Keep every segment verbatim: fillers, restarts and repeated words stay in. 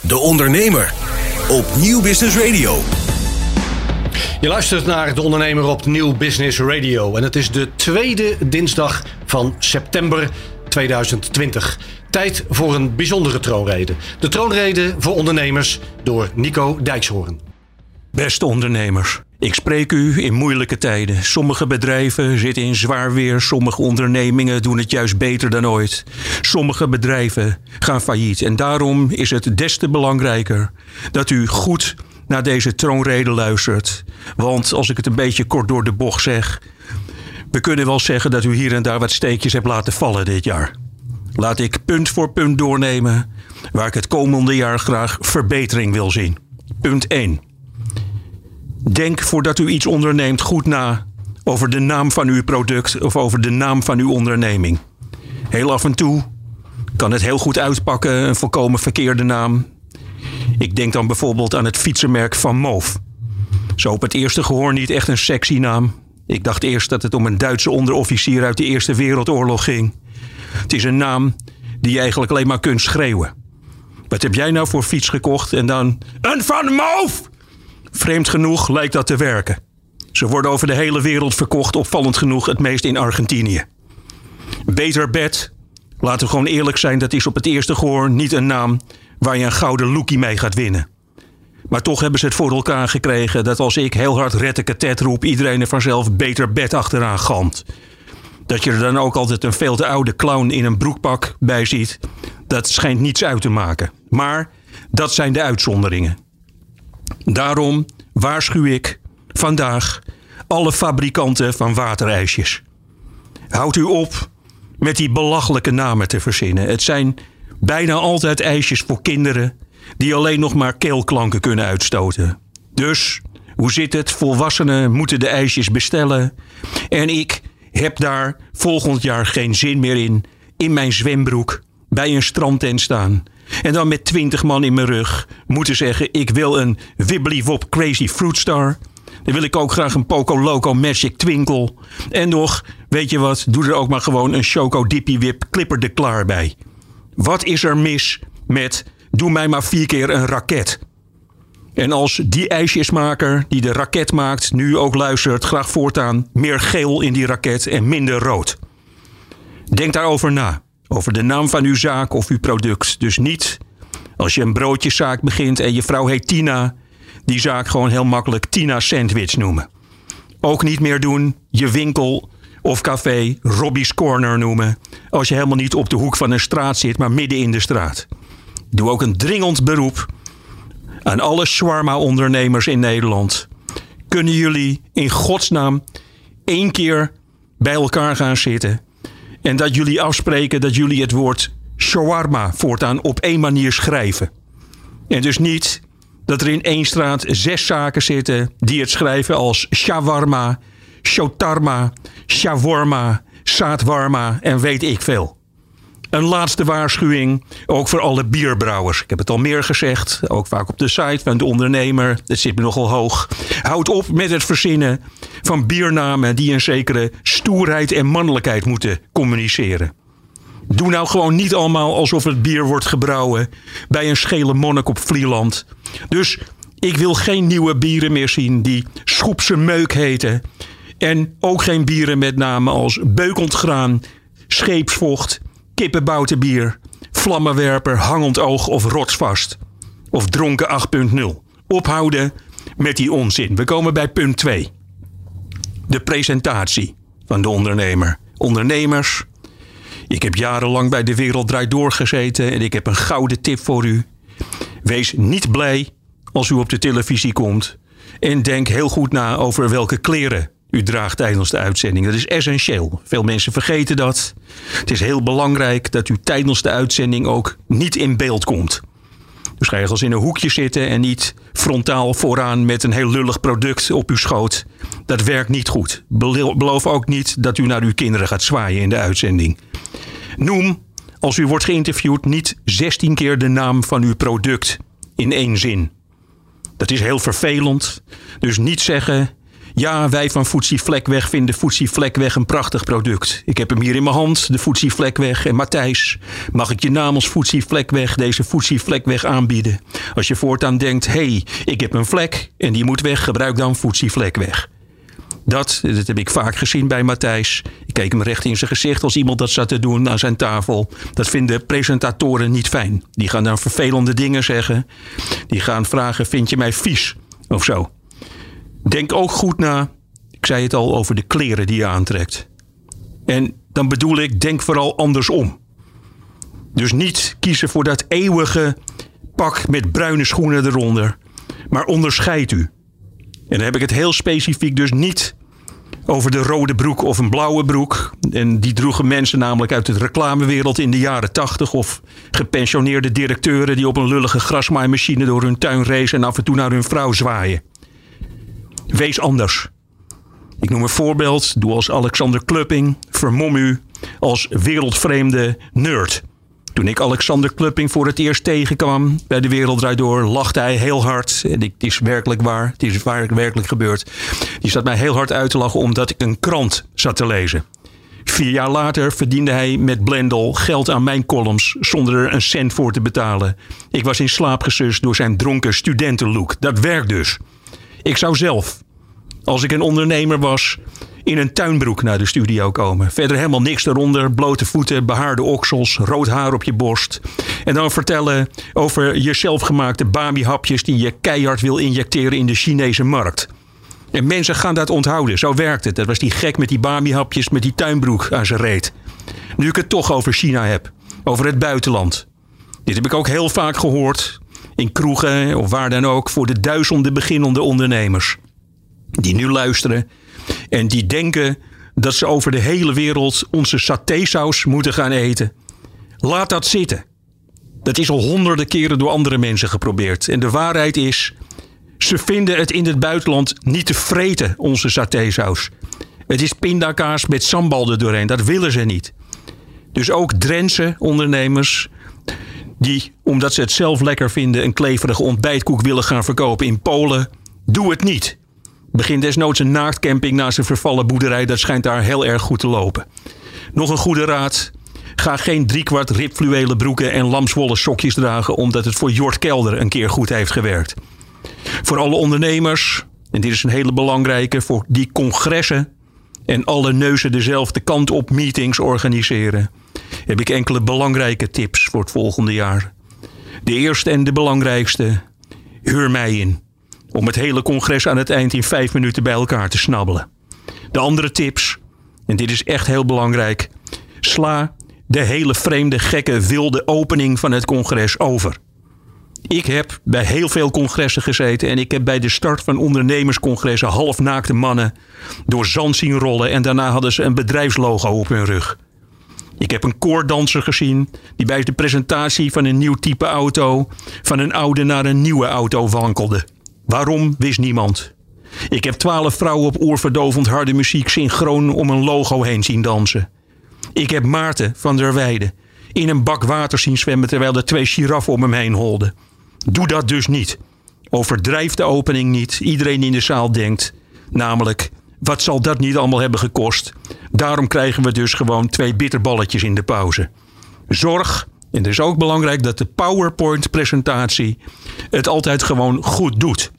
De Ondernemer op Nieuw Business Radio. Je luistert naar De Ondernemer op Nieuw Business Radio. En het is de tweede dinsdag van september tweeduizend twintig. Tijd voor een bijzondere troonrede. De troonrede voor ondernemers door Nico Dijkshoorn. Beste ondernemers, ik spreek u in moeilijke tijden. Sommige bedrijven zitten in zwaar weer. Sommige ondernemingen doen het juist beter dan ooit. Sommige bedrijven gaan failliet. En daarom is het des te belangrijker dat u goed naar deze troonrede luistert. Want als ik het een beetje kort door de bocht zeg, we kunnen wel zeggen dat u hier en daar wat steekjes hebt laten vallen dit jaar. Laat ik punt voor punt doornemen waar ik het komende jaar graag verbetering wil zien. Punt één. Denk voordat u iets onderneemt goed na over de naam van uw product of over de naam van uw onderneming. Heel af en toe kan het heel goed uitpakken, een volkomen verkeerde naam. Ik denk dan bijvoorbeeld aan het fietsenmerk Van Moof. Zo op het eerste gehoor niet echt een sexy naam. Ik dacht eerst dat het om een Duitse onderofficier uit de Eerste Wereldoorlog ging. Het is een naam die je eigenlijk alleen maar kunt schreeuwen. Wat heb jij nou voor fiets gekocht en dan een Van Moof? Vreemd genoeg lijkt dat te werken. Ze worden over de hele wereld verkocht, opvallend genoeg het meest in Argentinië. Beter Bed, laten we gewoon eerlijk zijn, dat is op het eerste gehoor niet een naam waar je een gouden lookie mee gaat winnen. Maar toch hebben ze het voor elkaar gekregen dat als ik heel hard retteke-tet roep, iedereen er vanzelf Beter Bed achteraan galmt. Dat je er dan ook altijd een veel te oude clown in een broekpak bij ziet, dat schijnt niets uit te maken. Maar dat zijn de uitzonderingen. Daarom waarschuw ik vandaag alle fabrikanten van waterijsjes. Houd u op met die belachelijke namen te verzinnen. Het zijn bijna altijd ijsjes voor kinderen die alleen nog maar keelklanken kunnen uitstoten. Dus, hoe zit het? Volwassenen moeten de ijsjes bestellen. En ik heb daar volgend jaar geen zin meer in, in mijn zwembroek, bij een strandtent staan. En dan met twintig man in mijn rug moeten zeggen, ik wil een Wibbly Wop Crazy Fruit Star. Dan wil ik ook graag een Poco Loco Magic Twinkle. En nog, weet je wat, doe er ook maar gewoon een Choco Dippy Whip Clipper de Klaar bij. Wat is er mis met, doe mij maar vier keer een raket. En als die ijsjesmaker die de raket maakt nu ook luistert, graag voortaan meer geel in die raket en minder rood. Denk daarover na. Over de naam van uw zaak of uw product. Dus niet als je een broodjeszaak begint en je vrouw heet Tina, die zaak gewoon heel makkelijk Tina Sandwich noemen. Ook niet meer doen je winkel of café Robbie's Corner noemen als je helemaal niet op de hoek van een straat zit, maar midden in de straat. Doe ook een dringend beroep aan alle shawarma-ondernemers in Nederland. Kunnen jullie in godsnaam één keer bij elkaar gaan zitten en dat jullie afspreken dat jullie het woord shawarma voortaan op één manier schrijven. En dus niet dat er in één straat zes zaken zitten die het schrijven als shawarma, shotarma, shawarma, saatwarma en weet ik veel. Een laatste waarschuwing, ook voor alle bierbrouwers. Ik heb het al meer gezegd, ook vaak op de site van De Ondernemer. Het zit me nogal hoog. Houd op met het verzinnen van biernamen die een zekere stoerheid en mannelijkheid moeten communiceren. Doe nou gewoon niet allemaal alsof het bier wordt gebrouwen bij een schele monnik op Vlieland. Dus ik wil geen nieuwe bieren meer zien die Schoepse Meuk heten. En ook geen bieren met namen als Beukend Graan, Scheepsvocht, Kippenboutenbier, Vlammenwerper, Hangend Oog of Rotsvast. Of Dronken acht punt nul. Ophouden met die onzin. We komen bij punt twee. De presentatie van De Ondernemer. Ondernemers, ik heb jarenlang bij De Wereld Draait Door gezeten en ik heb een gouden tip voor u. Wees niet blij als u op de televisie komt en denk heel goed na over welke kleren u draagt tijdens de uitzending. Dat is essentieel. Veel mensen vergeten dat. Het is heel belangrijk dat u tijdens de uitzending ook niet in beeld komt. Dus ga je ergens in een hoekje zitten en niet frontaal vooraan met een heel lullig product op uw schoot. Dat werkt niet goed. Beloof ook niet dat u naar uw kinderen gaat zwaaien in de uitzending. Noem, als u wordt geïnterviewd, niet zestien keer de naam van uw product in één zin. Dat is heel vervelend. Dus niet zeggen, Ja, wij van Footsie Vlekweg vinden Footsie Vlekweg een prachtig product. Ik heb hem hier in mijn hand, de Footsie Vlekweg. En Matthijs, mag ik je namens Footsie Vlekweg deze Footsie Vlekweg aanbieden? Als je voortaan denkt, hé, hey, ik heb een vlek en die moet weg, gebruik dan Footsie Vlekweg. Dat, dat heb ik vaak gezien bij Matthijs. Ik keek hem recht in zijn gezicht als iemand dat zat te doen aan zijn tafel. Dat vinden presentatoren niet fijn. Die gaan dan vervelende dingen zeggen. Die gaan vragen, vind je mij vies? Of zo. Denk ook goed na, ik zei het al, over de kleren die je aantrekt. En dan bedoel ik, denk vooral andersom. Dus niet kiezen voor dat eeuwige pak met bruine schoenen eronder. Maar onderscheid u. En dan heb ik het heel specifiek dus niet over de rode broek of een blauwe broek. En die droegen mensen namelijk uit de reclamewereld in de jaren tachtig. Of gepensioneerde directeuren die op een lullige grasmaaimachine door hun tuin racen en af en toe naar hun vrouw zwaaien. Wees anders. Ik noem een voorbeeld. Doe als Alexander Klupping. Vermom u als wereldvreemde nerd. Toen ik Alexander Klupping voor het eerst tegenkwam bij De Wereld Draait Door, lachte hij heel hard. En het is werkelijk waar. Het is werkelijk gebeurd. Die zat mij heel hard uit te lachen omdat ik een krant zat te lezen. Vier jaar later verdiende hij met Blendel geld aan mijn columns zonder er een cent voor te betalen. Ik was in slaap gesust door zijn dronken studentenlook. Dat werkt dus. Ik zou zelf, als ik een ondernemer was, in een tuinbroek naar de studio komen. Verder helemaal niks eronder. Blote voeten, behaarde oksels, rood haar op je borst. En dan vertellen over je zelfgemaakte Bami-hapjes die je keihard wil injecteren in de Chinese markt. En mensen gaan dat onthouden. Zo werkt het. Dat was die gek met die Bami-hapjes met die tuinbroek aan zijn reet. Nu ik het toch over China heb. Over het buitenland. Dit heb ik ook heel vaak gehoord. In kroegen of waar dan ook. Voor de duizenden beginnende ondernemers. Die nu luisteren. En die denken dat ze over de hele wereld onze satésaus moeten gaan eten. Laat dat zitten. Dat is al honderden keren door andere mensen geprobeerd. En de waarheid is, ze vinden het in het buitenland niet te vreten, onze satésaus. Het is pindakaas met sambal er doorheen. Dat willen ze niet. Dus ook Drentse ondernemers die, omdat ze het zelf lekker vinden, een kleverige ontbijtkoek willen gaan verkopen in Polen, doe het niet. Begin desnoods een naaktcamping naast een vervallen boerderij. Dat schijnt daar heel erg goed te lopen. Nog een goede raad. Ga geen driekwart ribfluwelen broeken en lamswollen sokjes dragen, omdat het voor Jort Kelder een keer goed heeft gewerkt. Voor alle ondernemers, en dit is een hele belangrijke, voor die congressen en alle neuzen dezelfde kant op meetings organiseren, heb ik enkele belangrijke tips voor het volgende jaar. De eerste en de belangrijkste, huur mij in. Om het hele congres aan het eind in vijf minuten bij elkaar te snabbelen. De andere tips, en dit is echt heel belangrijk, sla de hele vreemde, gekke, wilde opening van het congres over. Ik heb bij heel veel congressen gezeten en ik heb bij de start van ondernemerscongressen halfnaakte mannen door zand zien rollen en daarna hadden ze een bedrijfslogo op hun rug. Ik heb een koorddanser gezien die bij de presentatie van een nieuw type auto van een oude naar een nieuwe auto wankelde. Waarom, wist niemand. Ik heb twaalf vrouwen op oorverdovend harde muziek synchroon om een logo heen zien dansen. Ik heb Maarten van der Weijden in een bak water zien zwemmen terwijl er twee giraffen om hem heen holden. Doe dat dus niet. Overdrijf de opening niet. Iedereen in de zaal denkt, namelijk, wat zal dat niet allemaal hebben gekost? Daarom krijgen we dus gewoon twee bitterballetjes in de pauze. Zorg, en het is ook belangrijk, dat de PowerPoint-presentatie het altijd gewoon goed doet.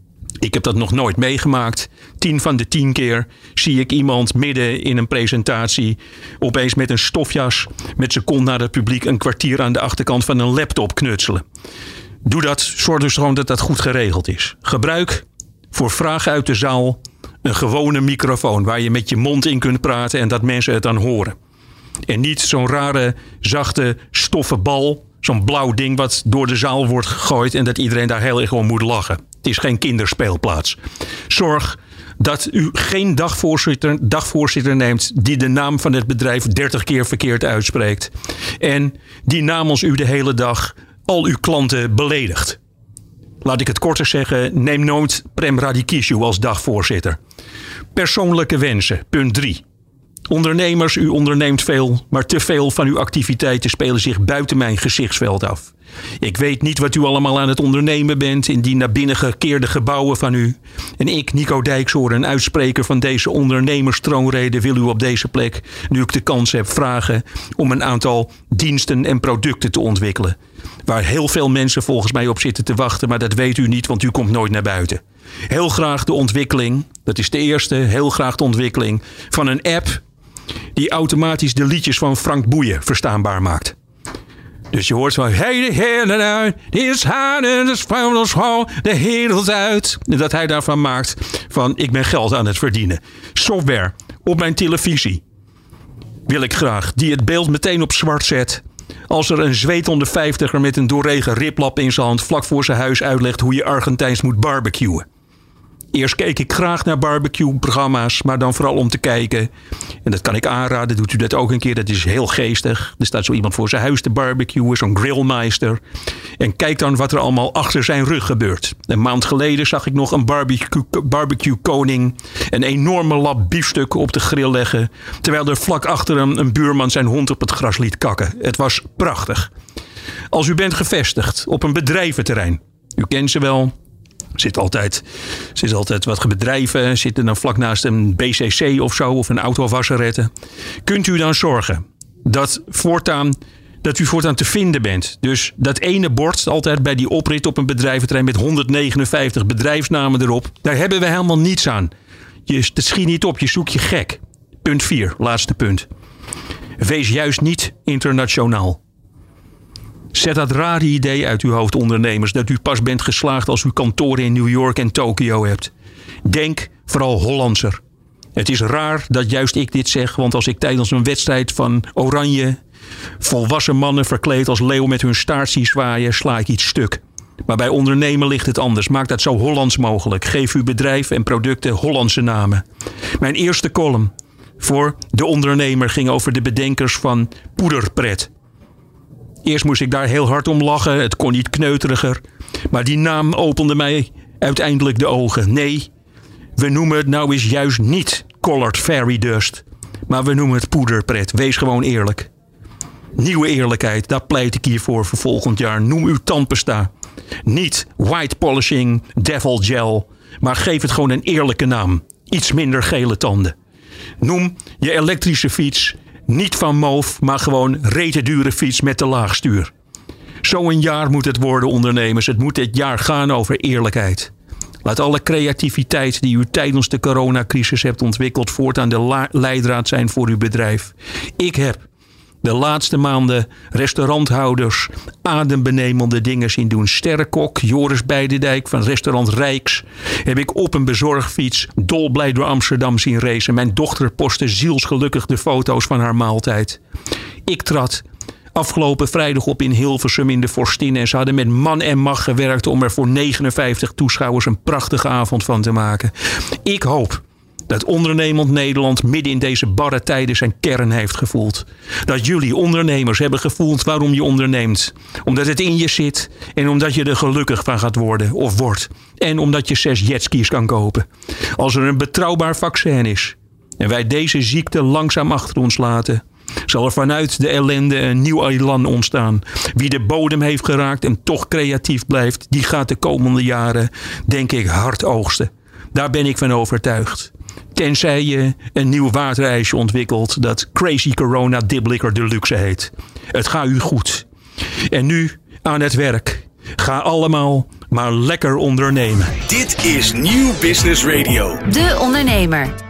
Ik heb dat nog nooit meegemaakt. Tien van de tien keer zie ik iemand midden in een presentatie opeens met een stofjas met zijn kont naar het publiek een kwartier aan de achterkant van een laptop knutselen. Doe dat, zorg dus gewoon dat dat goed geregeld is. Gebruik voor vragen uit de zaal een gewone microfoon waar je met je mond in kunt praten en dat mensen het dan horen. En niet zo'n rare, zachte, stoffen bal, zo'n blauw ding wat door de zaal wordt gegooid en dat iedereen daar heel erg gewoon moet lachen. Het is geen kinderspeelplaats. Zorg dat u geen dagvoorzitter, dagvoorzitter neemt die de naam van het bedrijf dertig keer verkeerd uitspreekt. En die namens u de hele dag al uw klanten beledigt. Laat ik het korter zeggen, neem nooit Prem Radikishu als dagvoorzitter. Persoonlijke wensen, punt drie. Ondernemers, u onderneemt veel, maar te veel van uw activiteiten spelen zich buiten mijn gezichtsveld af. Ik weet niet wat u allemaal aan het ondernemen bent in die naar binnen gekeerde gebouwen van u. En ik, Nico Dijkshoorn, een uitspreker van deze ondernemerstroonrede, wil u op deze plek, nu ik de kans heb, vragen om een aantal diensten en producten te ontwikkelen. Waar heel veel mensen volgens mij op zitten te wachten, maar dat weet u niet, want u komt nooit naar buiten. Heel graag de ontwikkeling, dat is de eerste, heel graag de ontwikkeling van een app die automatisch de liedjes van Frank Boeien verstaanbaar maakt. Dus je hoort zo, hey, de hele uit, is haar en de spouwelschool, de hele uit. En dat hij daarvan maakt van, ik ben geld aan het verdienen. Software op mijn televisie wil ik graag, die het beeld meteen op zwart zet. Als er een zweetende vijftiger met een doorregen riplap in zijn hand vlak voor zijn huis uitlegt hoe je Argentijns moet barbecuen. Eerst keek ik graag naar barbecue-programma's, maar dan vooral om te kijken. En dat kan ik aanraden, doet u dat ook een keer. Dat is heel geestig. Er staat zo iemand voor zijn huis te barbecuen, zo'n grillmeister. En kijk dan wat er allemaal achter zijn rug gebeurt. Een maand geleden zag ik nog een barbecue, barbecue-koning een enorme lap biefstuk op de grill leggen, terwijl er vlak achter hem een buurman zijn hond op het gras liet kakken. Het was prachtig. Als u bent gevestigd op een bedrijventerrein, u kent ze wel. Er zit altijd, zit altijd wat bedrijven, zitten dan vlak naast een B C C of zo, of een autowasserette. Kunt u dan zorgen dat, voortaan, dat u voortaan te vinden bent? Dus dat ene bord altijd bij die oprit op een bedrijventerrein met honderdnegenenvijftig bedrijfsnamen erop, daar hebben we helemaal niets aan. Je, dat schiet niet op, je zoekt je gek. Punt vier, laatste punt. Wees juist niet internationaal. Zet dat rare idee uit uw hoofd, ondernemers, dat u pas bent geslaagd als u kantoren in New York en Tokio hebt. Denk vooral Hollandser. Het is raar dat juist ik dit zeg, want als ik tijdens een wedstrijd van Oranje volwassen mannen verkleed als leeuw met hun staart zie zwaaien, sla ik iets stuk. Maar bij ondernemen ligt het anders. Maak dat zo Hollands mogelijk. Geef uw bedrijf en producten Hollandse namen. Mijn eerste column voor De Ondernemer ging over de bedenkers van Poederpret. Eerst moest ik daar heel hard om lachen. Het kon niet kneuteriger. Maar die naam opende mij uiteindelijk de ogen. Nee, we noemen het nou eens juist niet Colored Fairy Dust. Maar we noemen het poederpret. Wees gewoon eerlijk. Nieuwe eerlijkheid, daar pleit ik hiervoor voor volgend jaar. Noem uw tandpasta niet white polishing devil gel. Maar geef het gewoon een eerlijke naam. Iets minder gele tanden. Noem je elektrische fiets niet van moof, maar gewoon rete dure fiets met te laag stuur. Zo'n jaar moet het worden, ondernemers. Het moet dit jaar gaan over eerlijkheid. Laat alle creativiteit die u tijdens de coronacrisis hebt ontwikkeld voortaan de la- leidraad zijn voor uw bedrijf. Ik heb de laatste maanden restauranthouders adembenemende dingen zien doen. Sterrenkok Joris Beidendijk van restaurant Rijks heb ik op een bezorgfiets dolblij door Amsterdam zien racen. Mijn dochter postte zielsgelukkig de foto's van haar maaltijd. Ik trad afgelopen vrijdag op in Hilversum in de Forstin en ze hadden met man en macht gewerkt om er voor negenenvijftig toeschouwers een prachtige avond van te maken. Ik hoop dat ondernemend Nederland midden in deze barre tijden zijn kern heeft gevoeld. Dat jullie ondernemers hebben gevoeld waarom je onderneemt. Omdat het in je zit en omdat je er gelukkig van gaat worden of wordt. En omdat je zes jetskis kan kopen. Als er een betrouwbaar vaccin is en wij deze ziekte langzaam achter ons laten, zal er vanuit de ellende een nieuw elan ontstaan. Wie de bodem heeft geraakt en toch creatief blijft, die gaat de komende jaren, denk ik, hard oogsten. Daar ben ik van overtuigd. Tenzij je een nieuw waterijsje ontwikkelt dat Crazy Corona Diblicker Deluxe heet. Het gaat u goed. En nu aan het werk. Ga allemaal maar lekker ondernemen. Dit is Nieuw Business Radio. De Ondernemer.